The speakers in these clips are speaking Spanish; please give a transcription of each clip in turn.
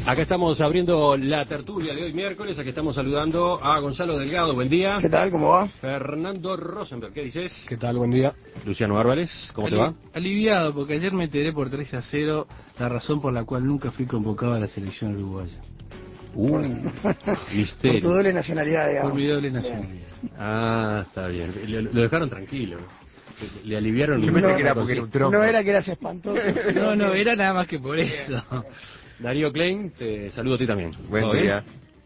Acá estamos abriendo la tertulia de hoy miércoles, aquí estamos saludando a Gonzalo Delgado, buen día. ¿Qué tal? ¿Cómo va? Fernando Rosenberg, ¿qué dices? ¿Qué tal? Buen día. Luciano Álvarez, ¿cómo te va? Aliviado, porque ayer me enteré por 3-0 la razón por la cual nunca fui convocado a la selección uruguaya. Misterio. Por tu doble nacionalidad, digamos. Por mi doble nacionalidad. Ah, está bien. Lo dejaron tranquilo. Le aliviaron. Yo pensé que era porque era un tronco. No era que eras espantoso. No, era nada más que por eso. Darío Klein, te saludo a ti también. Buen día.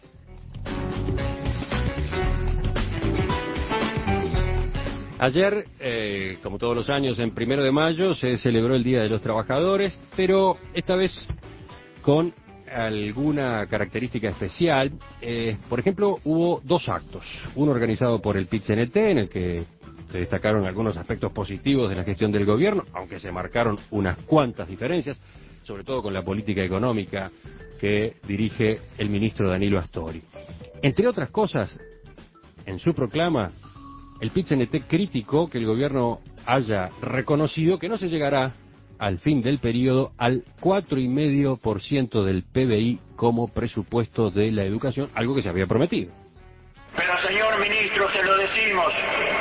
Ayer, como todos los años, en 1 de mayo se celebró el Día de los Trabajadores, pero esta vez con alguna característica especial. Por ejemplo, hubo dos actos. Uno organizado por el PIT-CNT, en el que se destacaron algunos aspectos positivos de la gestión del gobierno, aunque se marcaron unas cuantas diferencias, sobre todo con la política económica que dirige el ministro Danilo Astori. Entre otras cosas, en su proclama, el PIT-CNT criticó que el gobierno haya reconocido que no se llegará al fin del periodo al 4,5% del PBI como presupuesto de la educación, algo que se había prometido. Pero señor ministro, se lo decimos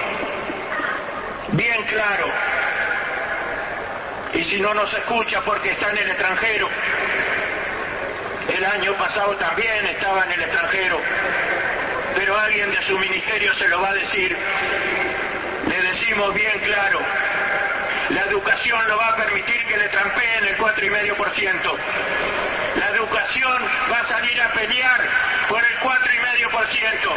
bien claro, y si no nos escucha porque está en el extranjero, el año pasado también estaba en el extranjero, pero alguien de su ministerio se lo va a decir. Le decimos bien claro, la educación lo va a permitir que le trampeen el 4,5%. La educación va a salir a pelear por el 4,5%.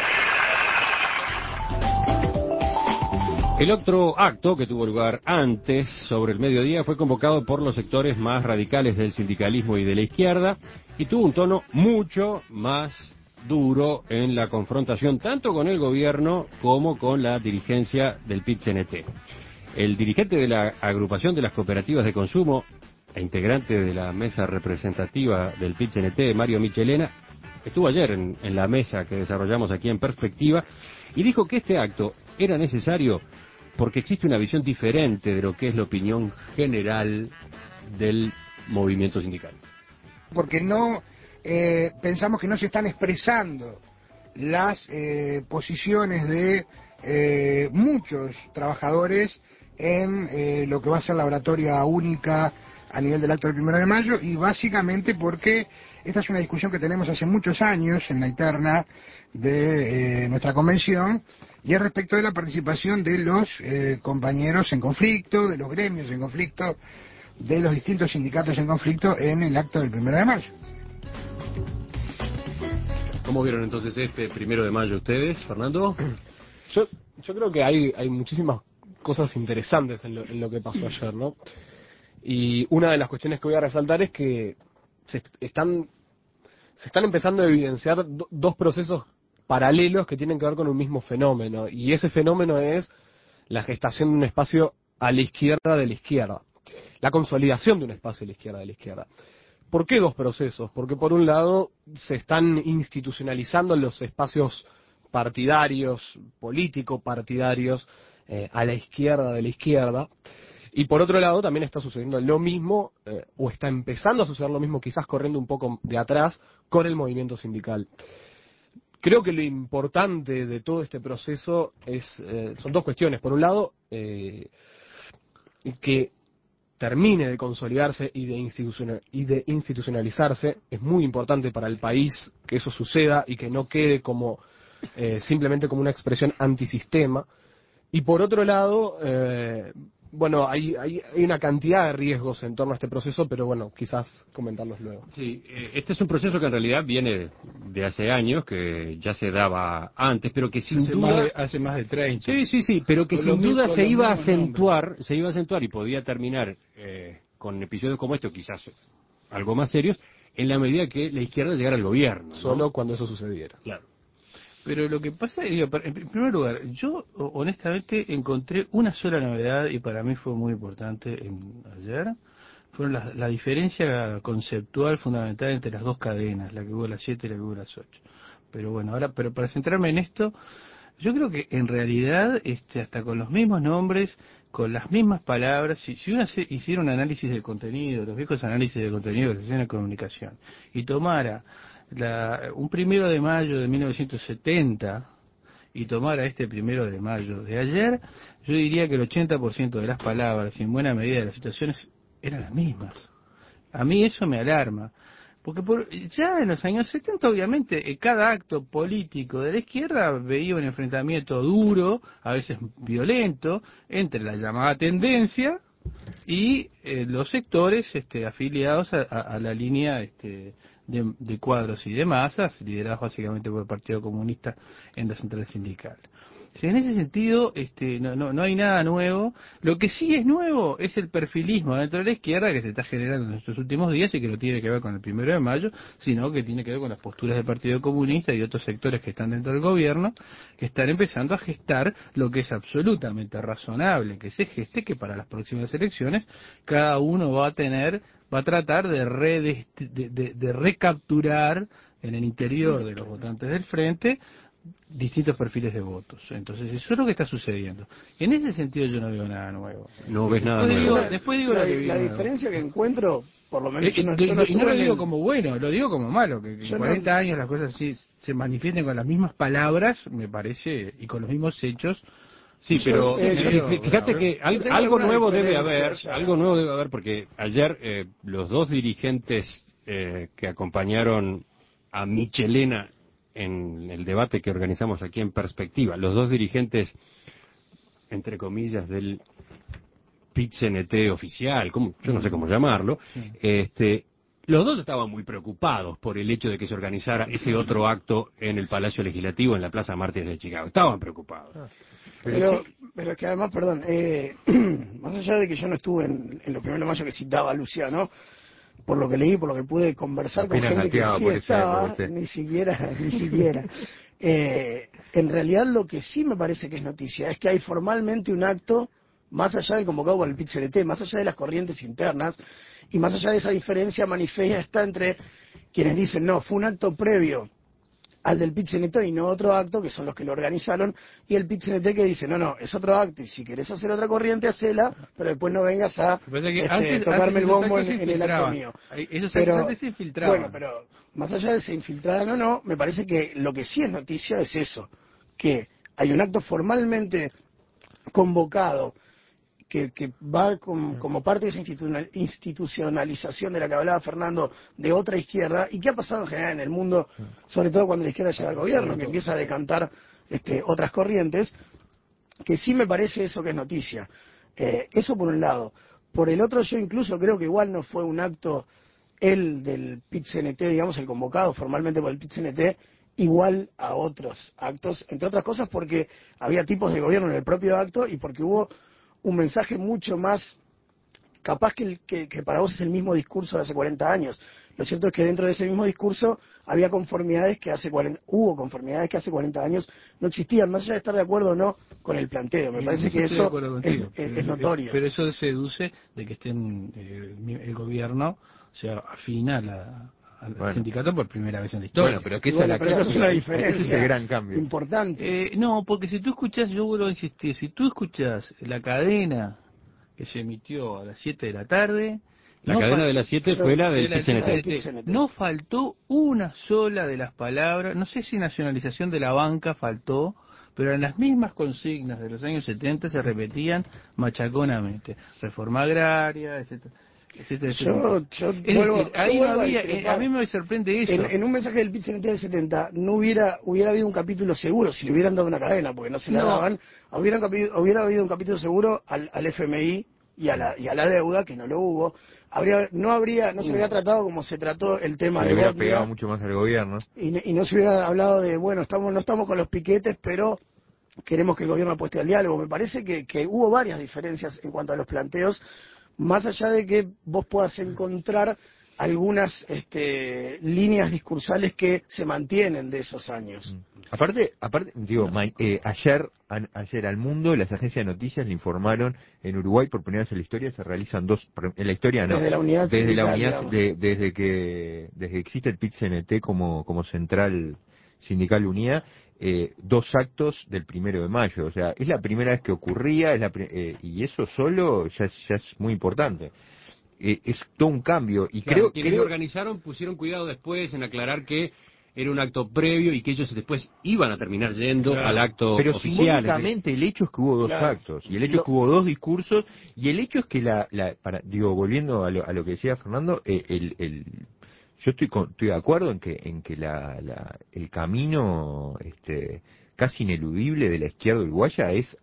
El otro acto, que tuvo lugar antes, sobre el mediodía, fue convocado por los sectores más radicales del sindicalismo y de la izquierda, y tuvo un tono mucho más duro en la confrontación, tanto con el gobierno como con la dirigencia del PIT-CNT. El dirigente de la agrupación de las cooperativas de consumo e integrante de la mesa representativa del PIT-CNT, Mario Michelena, estuvo ayer en la mesa que desarrollamos aquí en Perspectiva y dijo que este acto era necesario porque existe una visión diferente de lo que es la opinión general del movimiento sindical. Porque no pensamos que no se están expresando las posiciones de muchos trabajadores en lo que va a ser la oratoria única a nivel del acto del 1 de mayo, y básicamente porque esta es una discusión que tenemos hace muchos años en la interna de nuestra convención, y es respecto de la participación de los compañeros en conflicto, de los gremios en conflicto, de los distintos sindicatos en conflicto en el acto del 1 de mayo. ¿Cómo vieron entonces este 1 de mayo ustedes, Fernando? Yo creo que hay muchísimas cosas interesantes en lo que pasó ayer, ¿no? Y una de las cuestiones que voy a resaltar es que se están empezando a evidenciar dos procesos paralelos que tienen que ver con un mismo fenómeno, y ese fenómeno es la gestación de un espacio a la izquierda de la izquierda, la consolidación de un espacio a la izquierda de la izquierda. ¿Por qué dos procesos? Porque por un lado se están institucionalizando los espacios partidarios, político-partidarios, a la izquierda de la izquierda, y por otro lado también está sucediendo lo mismo, o está empezando a suceder lo mismo, quizás corriendo un poco de atrás, con el movimiento sindical. Creo que lo importante de todo este proceso son dos cuestiones. Por un lado, que termine de consolidarse y de institucionalizarse. Es muy importante para el país que eso suceda y que no quede como simplemente como una expresión antisistema. Y por otro lado, bueno, hay una cantidad de riesgos en torno a este proceso, pero bueno, quizás comentarlos luego. Sí, este es un proceso que en realidad viene de hace años, que ya se daba antes, pero que sin duda... Hace más de 30. Sí, pero que Con sin duda con se los iba a mismos acentuar y podía terminar con episodios como este, o quizás algo más serios, en la medida que la izquierda llegara al gobierno, ¿no? Solo cuando eso sucediera. Claro. Pero lo que pasa, digo, en primer lugar, yo honestamente encontré una sola novedad y para mí fue muy importante ayer. Fueron la diferencia conceptual fundamental entre las dos cadenas, la que hubo a las 7 y la que hubo a las 8. Pero bueno, pero para centrarme en esto, yo creo que en realidad hasta con los mismos nombres con las mismas palabras, si uno hiciera un análisis del contenido, los viejos análisis del contenido que se hacían en comunicación, y tomara un 1 de mayo de 1970 y tomara este 1 de mayo de ayer, yo diría que el 80% de las palabras y en buena medida de las situaciones eran las mismas. A mí eso me alarma. Porque ya en los años 70, obviamente, cada acto político de la izquierda veía un enfrentamiento duro, a veces violento, entre la llamada tendencia y los sectores afiliados a la línea de cuadros y de masas, liderados básicamente por el Partido Comunista en la central sindical. Sí, en ese sentido no hay nada nuevo. Lo que sí es nuevo es el perfilismo dentro de la izquierda que se está generando en estos últimos días y que no tiene que ver con el 1 de mayo, sino que tiene que ver con las posturas del Partido Comunista y otros sectores que están dentro del gobierno, que están empezando a gestar lo que es absolutamente razonable que se geste, que para las próximas elecciones cada uno va a tratar de recapturar en el interior de los votantes del frente distintos perfiles de votos. Entonces eso es lo que está sucediendo. En ese sentido yo no veo nada nuevo. No ves nada nuevo. Después digo la diferencia que encuentro, por lo menos yo no y no lo digo como bueno, lo digo como malo, que en 40 no, años las cosas así se manifiesten con las mismas palabras, me parece, y con los mismos hechos. Sí, pero fíjate que algo nuevo debe haber, porque ayer los dos dirigentes que acompañaron a Michelena en el debate que organizamos aquí en Perspectiva, los dos dirigentes, entre comillas, del PIT-CNT oficial, yo no sé cómo llamarlo, los dos estaban muy preocupados por el hecho de que se organizara ese otro acto en el Palacio Legislativo, en la Plaza Mártires de Chicago. Estaban preocupados. Pero es que además, perdón, más allá de que yo no estuve en los 1 de mayo que citaba Luciano, por lo que leí, por lo que pude conversar con gente que sí estaba, ni siquiera. En realidad lo que sí me parece que es noticia es que hay formalmente un acto, más allá del convocado por el PIT-CNT, más allá de las corrientes internas, y más allá de esa diferencia manifiesta entre quienes dicen, no, fue un acto previo al del PIT-CNT y no otro acto, que son los que lo organizaron, y el PIT-CNT que dice, no, es otro acto, y si querés hacer otra corriente, hacela, pero después no vengas a tocarme el bombo en el acto mío. Esos actos se infiltraban. Bueno, pero más allá de se infiltraran o no, me parece que lo que sí es noticia es eso, que hay un acto formalmente convocado, que va como parte de esa institucionalización de la que hablaba Fernando, de otra izquierda, y que ha pasado en general en el mundo, sobre todo cuando la izquierda llega al gobierno, que empieza a decantar otras corrientes, que sí me parece eso que es noticia. Eso por un lado. Por el otro, yo incluso creo que igual no fue un acto el del PIT-CNT, digamos, el convocado formalmente por el PIT-CNT, igual a otros actos, entre otras cosas porque había tipos de gobierno en el propio acto y porque hubo un mensaje mucho más capaz que para vos es el mismo discurso de hace 40 años. Lo cierto es que dentro de ese mismo discurso había conformidades que hubo conformidades que hace 40 años no existían, más allá de estar de acuerdo o no con el planteo. Me parece que eso es notorio. Pero eso se deduce de que estén el gobierno, o sea, afina al sindicato por primera vez en la historia. Bueno, pero que esa es una diferencia, ese gran cambio. Importante. No, porque si tú escuchás, yo vuelvo a insistir, si tú escuchás la cadena que se emitió a las 7 de la tarde, la cadena de las 7 fue la del PIT-CNT. No faltó una sola de las palabras, no sé si nacionalización de la banca faltó, pero en las mismas consignas de los años 70 se repetían machaconamente. Reforma agraria, etcétera. A mí me sorprende eso. En un mensaje del PIT-CNT del 70 no hubiera habido un capítulo seguro si le hubieran dado una cadena, porque no se la daban. Hubiera habido un capítulo seguro al FMI y a la deuda, que no lo hubo. No se hubiera tratado como se trató el tema de hubiera pegado mucho más al gobierno. Y no se hubiera hablado de, bueno, no estamos con los piquetes, pero queremos que el gobierno apueste al diálogo. Me parece que hubo varias diferencias en cuanto a los planteos, más allá de que vos puedas encontrar algunas líneas discursales que se mantienen de esos años. Aparte digo, ayer al mundo las agencias de noticias le informaron en Uruguay por primera vez en la historia se realizan en la historia no, desde que existe el PIT-CNT como central Sindical Unidad, 2 actos del 1 de mayo. O sea, es la primera vez que ocurría, y eso solo ya es muy importante. Es todo un cambio. Y Claro, quienes lo creo organizaron pusieron cuidado después en aclarar que era un acto previo y que ellos después iban a terminar yendo al acto pero oficial. simbólicamente el hecho es que hubo 2 actos, y el hecho es que hubo 2 discursos, y el hecho es que volviendo a lo que decía Fernando, yo estoy de acuerdo en que el camino casi ineludible de la izquierda uruguaya es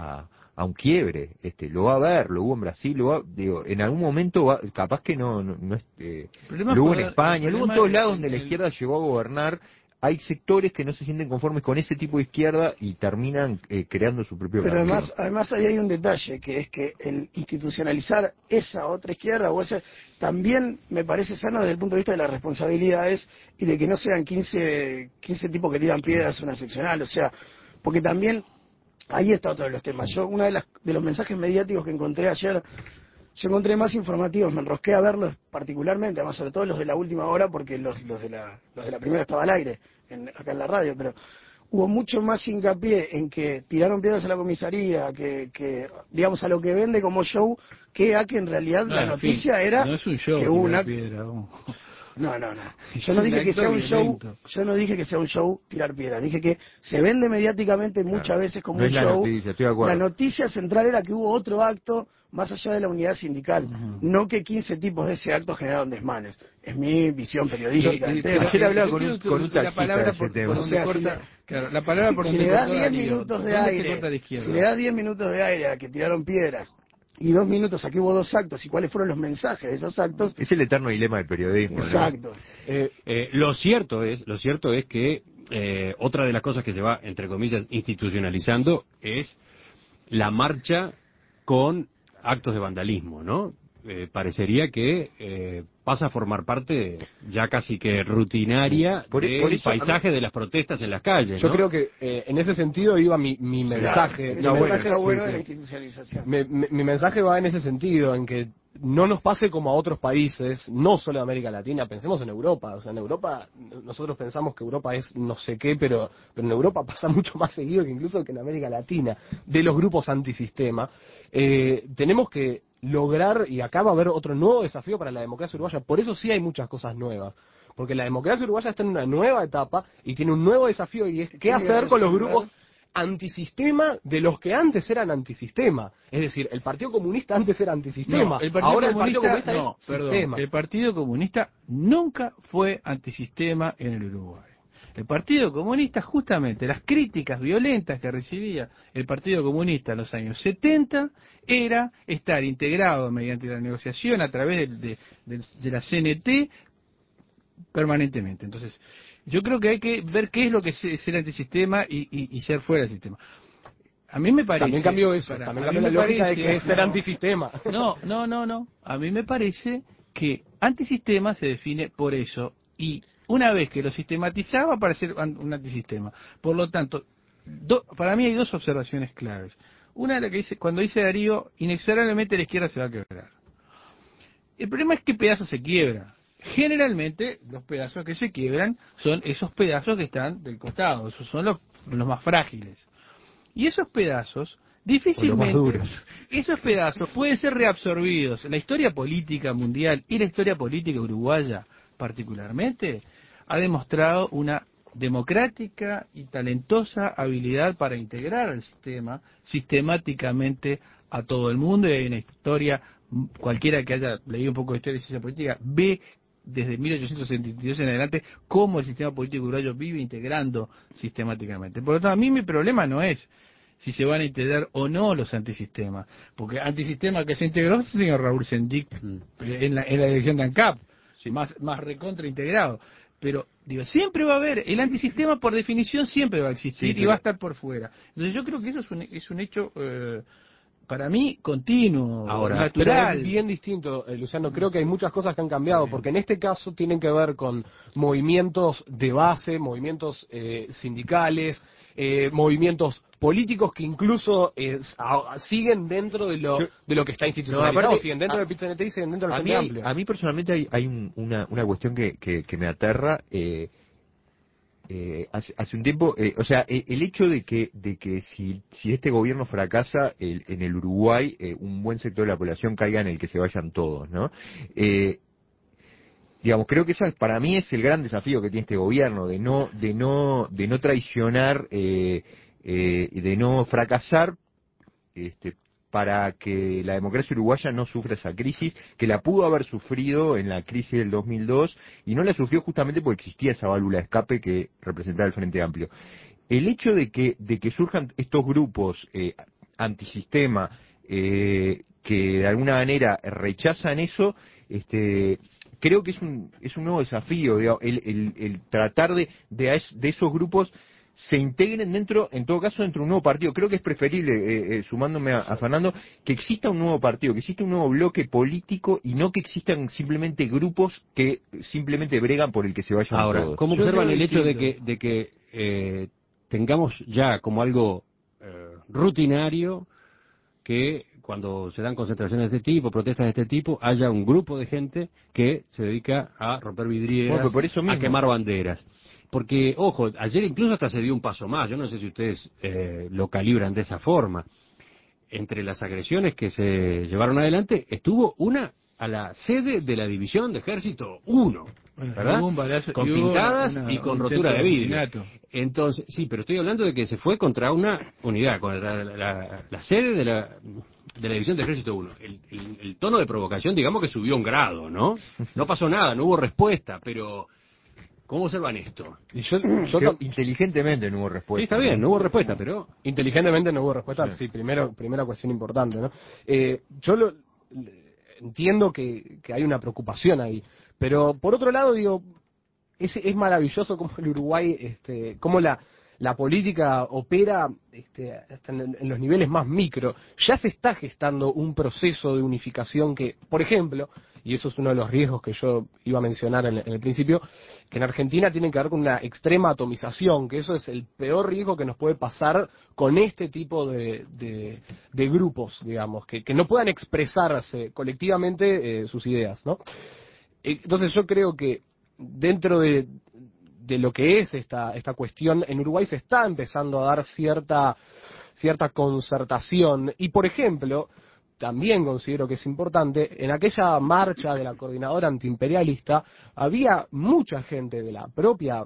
a un quiebre. Lo va a ver, lo hubo en Brasil, en algún momento capaz que no es, lo hubo en España, lo hubo en todos lados donde la izquierda llegó a gobernar. Hay sectores que no se sienten conformes con ese tipo de izquierda y terminan creando su propio Pero camino. además ahí hay un detalle, que es que el institucionalizar esa otra izquierda también me parece sano desde el punto de vista de las responsabilidades y de que no sean 15 tipos que tiran piedras a una seccional. O sea, porque también ahí está otro de los temas. Uno de los mensajes mediáticos que encontré ayer, yo encontré más informativos, me enrosqué a verlos particularmente, además sobre todo los de la última hora, porque los de la primera estaba al aire, acá en la radio, pero hubo mucho más hincapié en que tiraron piedras a la comisaría, que digamos a lo que vende como show, que a que en realidad la noticia era no es un show, que hubo una... piedra, No. Yo no dije que sea un show. Yo no dije que sea un show tirar piedras. Dije que se vende mediáticamente muchas veces como un show. La noticia central era que hubo otro acto más allá de la unidad sindical. No que 15 tipos de ese acto generaron desmanes. Es mi visión periodística. Ayer hablaba con un taxista de ese tema. O sea, la palabra por si donde le da cortó 10 Darío, minutos de ¿dónde se aire, corta la izquierda? si le da 10 minutos de aire a que tiraron piedras y 2 minutos a que hubo 2 actos y cuáles fueron los mensajes de esos actos. Es el eterno dilema del periodismo. Exacto. Lo cierto es que otra de las cosas que se va, entre comillas, institucionalizando es la marcha con actos de vandalismo, ¿no? Parecería que pasa a formar parte ya casi que rutinaria del paisaje de las protestas en las calles, Yo ¿no? creo que en ese sentido iba mi mensaje. Bueno de la institucionalización. Mi mensaje va en ese sentido, en que no nos pase como a otros países, no solo de América Latina, pensemos en Europa. O sea, en Europa, nosotros pensamos que Europa es no sé qué, pero en Europa pasa mucho más seguido que incluso que en América Latina, de los grupos antisistema. Tenemos que lograr, y acá va a haber otro nuevo desafío para la democracia uruguaya, por eso sí hay muchas cosas nuevas, porque la democracia uruguaya está en una nueva etapa y tiene un nuevo desafío, y es qué hacer con los grupos antisistema de los que antes eran antisistema. Es decir, el Partido Comunista antes era antisistema, ahora el Partido Comunista es sistema. El Partido Comunista nunca fue antisistema en el Uruguay. El Partido Comunista, justamente, las críticas violentas que recibía el Partido Comunista en los años 70 era estar integrado mediante la negociación a través de la CNT permanentemente. Entonces, yo creo que hay que ver qué es lo que es ser antisistema y ser fuera del sistema. A mí me parece... También cambió eso, también cambió la lógica de que es ser antisistema. No. A mí me parece que antisistema se define por eso, y una vez que lo sistematizaba para ser un antisistema. Por lo tanto, para mí hay 2 observaciones claves. Una es la que dice, cuando dice Darío, inexorablemente la izquierda se va a quebrar. El problema es qué pedazo se quiebra. Generalmente, los pedazos que se quiebran son esos pedazos que están del costado, esos son los más frágiles. Y esos pedazos, difícilmente, esos pedazos pueden ser reabsorbidos. La historia política mundial y la historia política uruguaya, particularmente, ha demostrado una democrática y talentosa habilidad para integrar al sistema sistemáticamente a todo el mundo, y hay una historia, cualquiera que haya leído un poco de historia de ciencia política, ve desde 1872 en adelante cómo el sistema político uruguayo vive integrando sistemáticamente. Por lo tanto, a mí mi problema no es si se van a integrar o no los antisistemas, porque antisistema que se integró es el señor Raúl Sendic en la elección de ANCAP, más recontra integrado. Pero, digo, siempre va a haber, el antisistema por definición siempre va a existir y va a estar por fuera. Entonces yo creo que eso es un hecho, para mí, continuo, natural. Pero es bien distinto, Luciano. Creo que hay muchas cosas que han cambiado, porque en este caso tienen que ver con movimientos de base, movimientos sindicales, movimientos políticos que incluso siguen dentro de lo que está institucionalizado, siguen dentro del PIT-CNT y siguen dentro del Frente Amplio. A mí personalmente hay una cuestión que me aterra. hace un tiempo, o sea, el hecho de que si este gobierno fracasa en el Uruguay, un buen sector de la población caiga en el que se vayan todos, ¿no? Digamos, creo que esa para mí es el gran desafío que tiene este gobierno, de no traicionar y de no fracasar, para que la democracia uruguaya no sufra esa crisis, que la pudo haber sufrido en la crisis del 2002 y no la sufrió justamente porque existía esa válvula de escape que representaba el Frente Amplio. El hecho de que surjan estos grupos antisistema, que de alguna manera rechazan eso, creo que es un nuevo desafío, digamos, el tratar de esos grupos se integren dentro, en todo caso, dentro de un nuevo partido. Creo que es preferible, sumándome a Fernando, que exista un nuevo partido, que exista un nuevo bloque político y no que existan simplemente grupos que simplemente bregan por el que se vayan Ahora, todos. ¿cómo observan el hecho de que tengamos ya como algo rutinario que cuando se dan concentraciones de este tipo, protestas de este tipo, haya un grupo de gente que se dedica a romper vidrieras, Bueno, por eso a mismo. quemar banderas? Porque, ojo, ayer incluso hasta se dio un paso más, yo no sé si ustedes lo calibran de esa forma. Entre las agresiones que se llevaron adelante, estuvo una a la sede de la División de Ejército 1, ¿verdad? Hubo un balazo, Con y hubo pintadas y un con intento rotura de vidrio. asesinato. Entonces, sí, pero estoy hablando de que se fue contra una unidad, contra la sede de la División de Ejército 1. El tono de provocación, digamos que subió un grado, ¿no? No pasó nada, no hubo respuesta, pero ¿cómo observan esto? Y yo Inteligentemente no hubo respuesta. Sí, está bien, no hubo respuesta, pero... Inteligentemente no hubo respuesta, sí, primera cuestión importante, ¿no? Yo entiendo que hay una preocupación ahí, pero por otro lado, digo, es maravilloso cómo el Uruguay, cómo la política opera hasta en los niveles más micro. Ya se está gestando un proceso de unificación que, por ejemplo, y eso es uno de los riesgos que yo iba a mencionar en el principio, que en Argentina tiene que ver con una extrema atomización, que eso es el peor riesgo que nos puede pasar con este tipo de grupos, digamos, que no puedan expresarse colectivamente sus ideas, ¿no? Entonces yo creo que dentro de lo que es esta cuestión, en Uruguay se está empezando a dar cierta concertación. Y, por ejemplo, también considero que es importante, en aquella marcha de la coordinadora antiimperialista, había mucha gente de la propia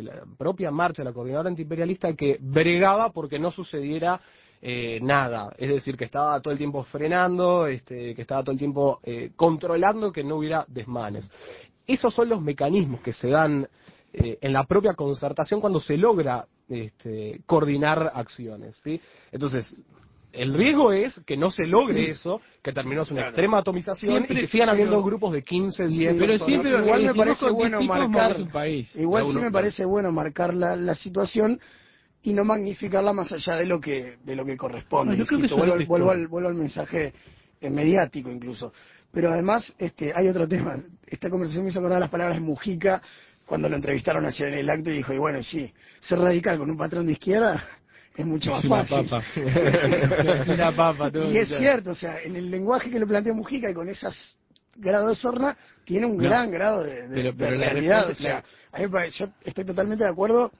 marcha de la coordinadora antiimperialista que bregaba porque no sucediera nada, es decir, que estaba todo el tiempo frenando, que estaba todo el tiempo controlando que no hubiera desmanes. Esos son los mecanismos que se dan en la propia concertación cuando se logra coordinar acciones, ¿sí? Entonces, el riesgo es que no se logre eso, que terminó en una extrema atomización Siempre, y que sigan habiendo pero- grupos de 15, 10 Sí, pero personas. siempre igual me si parece vos bueno tipos marcar movés un país. igual sí Uno, me parece bueno marcar la situación y no magnificarla más allá de lo que corresponde. No, yo creo que Insisto, eso es vuelvo al mensaje mediático incluso. Pero además hay otro tema. Esta conversación me hizo acordar las palabras de Mujica cuando lo entrevistaron ayer en el acto y dijo, y bueno, sí, ser radical con un patrón de izquierda es mucho más fácil. Es una papa. Todo Y es cierto, o sea, en el lenguaje que lo plantea Mujica y con esas grados de sorna, tiene un gran grado de pero la realidad. respuesta- O sea, a mí me parece, yo estoy totalmente de acuerdo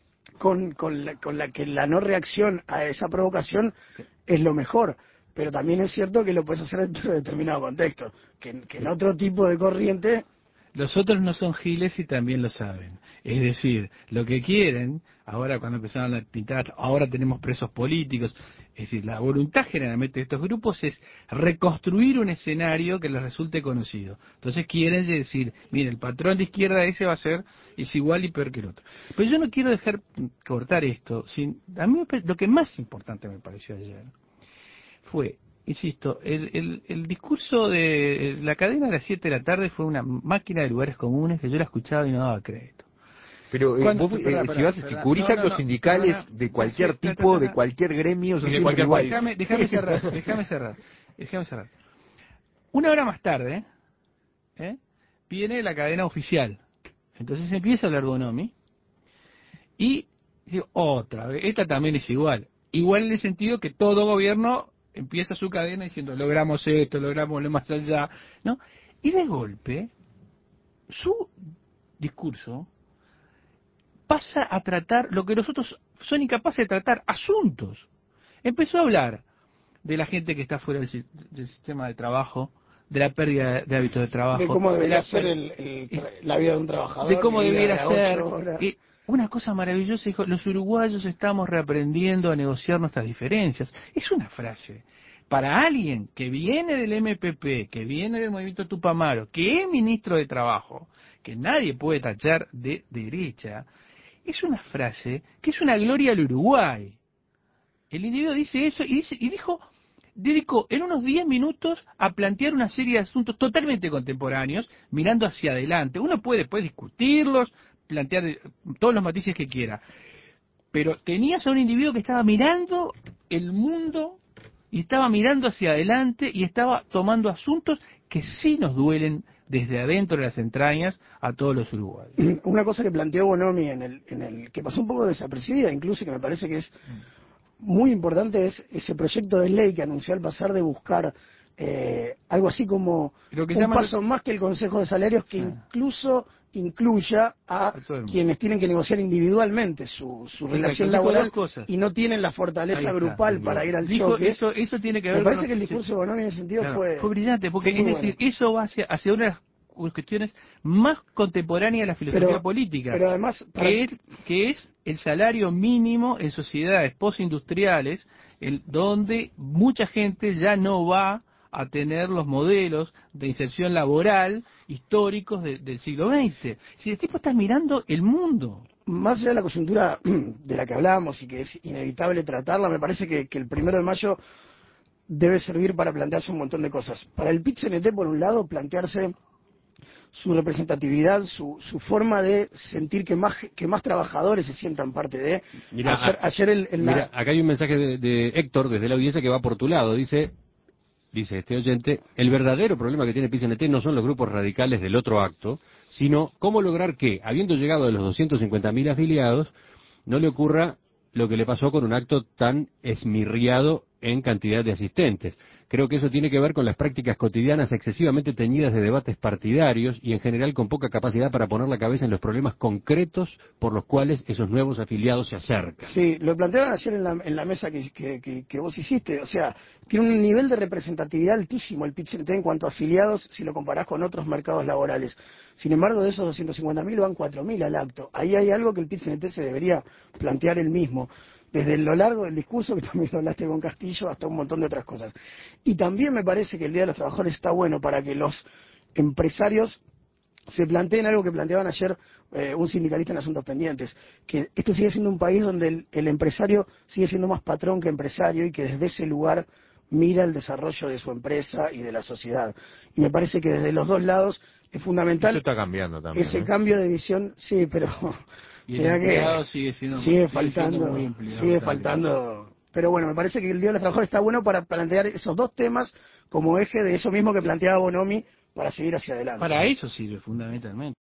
con la que la no reacción a esa provocación es lo mejor. Pero también es cierto que lo puedes hacer dentro de determinado contexto. Que en otro tipo de corriente. Los otros no son giles y también lo saben. Es decir, lo que quieren, ahora cuando empezaron a pintar, ahora tenemos presos políticos, es decir, la voluntad generalmente de estos grupos es reconstruir un escenario que les resulte conocido. Entonces quieren decir, mire, el patrón de izquierda ese va a ser, es igual y peor que el otro. Pero yo no quiero dejar cortar esto. A mí lo que más importante me pareció ayer fue, insisto, el discurso de la cadena de las 7 de la tarde fue una máquina de lugares comunes que yo la escuchaba y no daba crédito. Pero ¿Cuándo? vos, Espera, si cubrís actos sindicales de cualquier tipo, de cualquier gremio, son de siempre cualquier iguales. país. Déjame cerrar. Una hora más tarde, viene la cadena oficial. Entonces empieza a hablar Bonomi y digo, otra vez, esta también es igual. Igual en el sentido que todo gobierno empieza su cadena diciendo, logramos esto, logramos lo más allá, ¿no? Y de golpe, su discurso pasa a tratar lo que los otros son incapaces de tratar, asuntos. Empezó a hablar de la gente que está fuera del sistema de trabajo, de la pérdida de hábitos de trabajo. De cómo debería ser la vida de un trabajador. De cómo debería ser. Horas. Una cosa maravillosa, dijo, los uruguayos estamos reaprendiendo a negociar nuestras diferencias. Es una frase. Para alguien que viene del MPP, que viene del movimiento Tupamaro, que es ministro de Trabajo, que nadie puede tachar de derecha, es una frase que es una gloria al Uruguay. El individuo dice eso y dijo, dedicó en unos 10 minutos a plantear una serie de asuntos totalmente contemporáneos, mirando hacia adelante. Uno puede después discutirlos, plantear todos los matices que quiera, pero tenías a un individuo que estaba mirando el mundo y estaba mirando hacia adelante y estaba tomando asuntos que sí nos duelen desde adentro de las entrañas a todos los uruguayos. Una cosa que planteó Bonomi en el que pasó un poco desapercibida, incluso, y que me parece que es muy importante, es ese proyecto de ley que anunció al pasar de buscar algo así como un paso más que el Consejo de Salarios, que incluso incluya a quienes tienen que negociar individualmente su relación laboral y no tienen la fortaleza grupal para ir al choque. Eso tiene que ver. Me parece que el discurso de Bonomi en ese sentido fue brillante, porque es decir, eso va hacia una de las cuestiones más contemporáneas de la filosofía política, pero además que es el salario mínimo en sociedades postindustriales, donde mucha gente ya no va a tener los modelos de inserción laboral históricos del siglo XX. Si el tipo está mirando el mundo. Más allá de la coyuntura de la que hablábamos y que es inevitable tratarla, me parece que el 1 de mayo debe servir para plantearse un montón de cosas. Para el PIT-CNT, por un lado, plantearse su representatividad, su forma de sentir que más trabajadores se sientan parte de. Mira, acá hay un mensaje de Héctor desde la audiencia que va por tu lado. Dice este oyente, el verdadero problema que tiene PIT-CNT no son los grupos radicales del otro acto, sino cómo lograr que, habiendo llegado a los 250.000 afiliados, no le ocurra lo que le pasó con un acto tan esmirriado en cantidad de asistentes. Creo que eso tiene que ver con las prácticas cotidianas excesivamente teñidas de debates partidarios y en general con poca capacidad para poner la cabeza en los problemas concretos por los cuales esos nuevos afiliados se acercan. Sí, lo plantearon ayer en la mesa que vos hiciste. O sea, tiene un nivel de representatividad altísimo el PIT-CNT en cuanto a afiliados si lo comparás con otros mercados laborales. Sin embargo, de esos 250.000 van 4.000 al acto. Ahí hay algo que el PIT-CNT se debería plantear él mismo. Desde lo largo del discurso, que también lo hablaste con Castillo, hasta un montón de otras cosas. Y también me parece que el Día de los Trabajadores está bueno para que los empresarios se planteen algo que planteaban ayer un sindicalista en Asuntos Pendientes, que este sigue siendo un país donde el empresario sigue siendo más patrón que empresario y que desde ese lugar mira el desarrollo de su empresa y de la sociedad. Y me parece que desde los dos lados es fundamental. Esto está cambiando también. Ese cambio de visión, sí, pero... Y el empleado sigue faltando. Pero bueno, me parece que el Día de los Trabajadores está bueno para plantear esos dos temas como eje de eso mismo que planteaba Bonomi para seguir hacia adelante. Para eso sirve fundamentalmente.